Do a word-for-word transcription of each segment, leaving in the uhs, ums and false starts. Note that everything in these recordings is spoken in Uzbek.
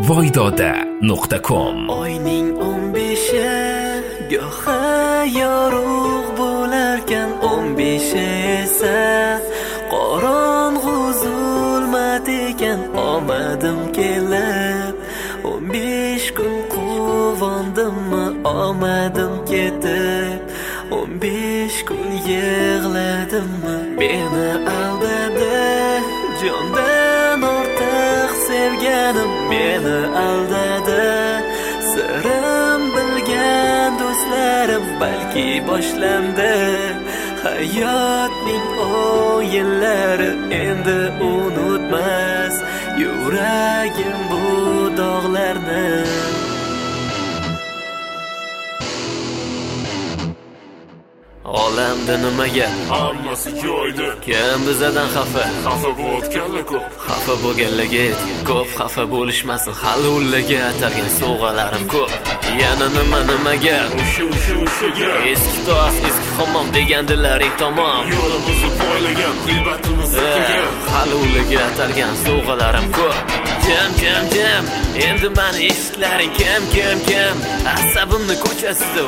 voydoda nuqta com. Oyning o'n beshi go'ha yorug' bo'larkan, o'n beshi esa qorong'u zulmat ekan. Omadim kelib o'n besh kun quvondimmi, omadim ketib o'n besh kun yig'ladimmi. Meni aldadi jondan ortiq sevganim, meni aldadi sirim bilgan do'stlarim. Balki boshlandi hayotning o'yinlari, endi unutmas yuragim bu dog'larni. Olamda nimaga hammasi joyida, kim bizadan xafa? xafa bo'layotganlar ko'p, Xafa bo'lganlarga ko'p, xafa bo'lishmasin, hali ularga atalgan sovg'alarim ko'p. Yana nima nimaga o'sha o'sha o'shaga eski to'as eski xomom degandilaring tamom. yo'limizni poylagan, g'iybatimizni qilgan, hali ularga atalgan sovg'alarim ko'p. Jam jam jam, endi mani eshiklaring kim kim kim? Asabimni ko'chasida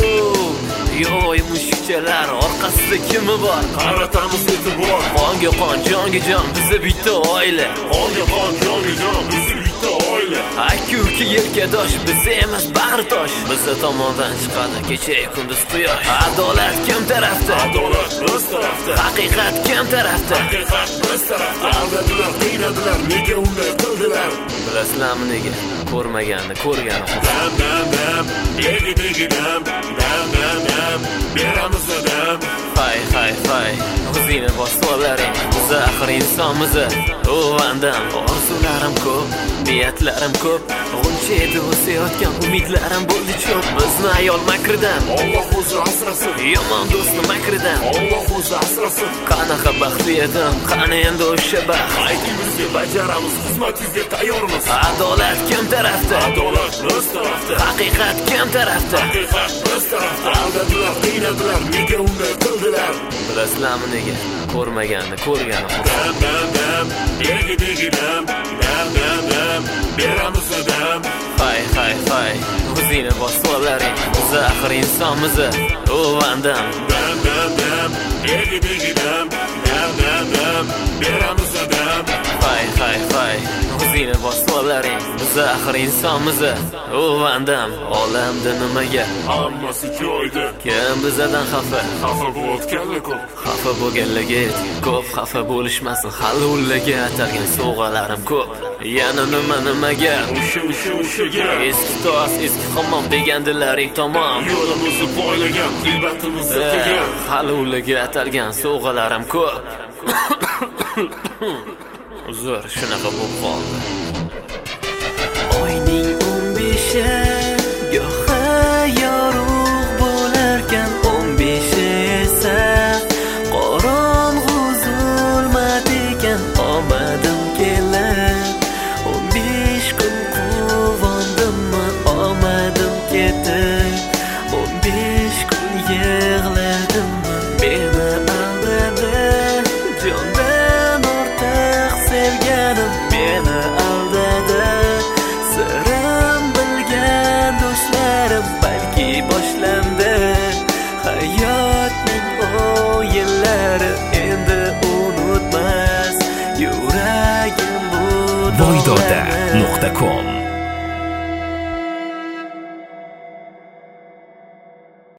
yo'y mushukchalar orqasida kimi bor? qaratamiz e'tibor, Qonga qon, jonga jon, biza bitta oila. qonga qon, jonga jon, biz bitta oila. Akka uka yelkadosh, biza emas bag'ritosh. Biza tomondan chiqadi kecha kunduz quyosh. Adolat kim tarafda? Adolat biz tarafda, Haqiqat kim tarafda? haqiqat biz tarafda. Aldadilar, qiynadilar, nega unday qildilar? Bilasizlarmi nega? Ko'rmaganni ko'rgani xudo. Dam dam dam, degi degi dam, dam dam dam, beramiz dam. Hay hay hay, o'zingni bosolaring, biz axir insonmiz. U vandam, orzularim ko'p, niyatlarim ko'p. Uncha edi o'sayotgan umidlarim bo'ldi cho'p. Bizni ayol makridan, Alloh o'zi asrasin, yomon do'stni makridan. Alloh o'zi asrasin. Qanaqa baxtli edim, qani endi o'sha baxt. Aytingizga bajaramiz, xizmatingizga tayyormiz. Adolat kim tarafda? Adolat biz tarafda, Haqiqat kim tarafda? haqiqat biz tarafda. Aldadilar, qiynadilar, nega unday qildilar? Bilasizlarmi nega? Ko'rmaganni ko'rgani xudo. Dam dam dam, degi degi dam, dam dam dam, beramiz dam. Hay hay hay, o'zingni bosolaring, biz axir insonmiz. U vandam, Dam dam dam, degi degi dam, dam dam dam, beramiz dam. hay hay hay, o'zingni bosolaring, biz axir insonmiz. U vandam, olamda nimaga Hammasi joyida, kim bizadan xafa? xafa bo'layotganlar ko'p, Xafa bo'lganlarga ko'p, xafa bo'lishmasin, hali ularga atalgan sovg'alarim ko'p. Yana nima nimaga o'sha o'sha o'shaga eski to'as eski xomom degandilaring tamom. yo'limizni poylagan, g'iybatimizni qilgan. hali ularga atalgan sovg'alarim ko'p. Uzr, shunaqa bo'lib qoldi. Oyning o'n beshi go'ha yorug' bo'larkan, o'n beshi esa qorong'u zulmat ekan. Omadim kelib o'n besh kun quvondimmi, omadim ketib o'n besh kun yig'ladimmi. Meni aldadi jondan ortiq sevganim, meni aldadi sirim bilgan do'stlarim. Balki boshlandi hayotning o'yinlari, endi unutmas yuragim bu voydoda dog'larni. nuqta com.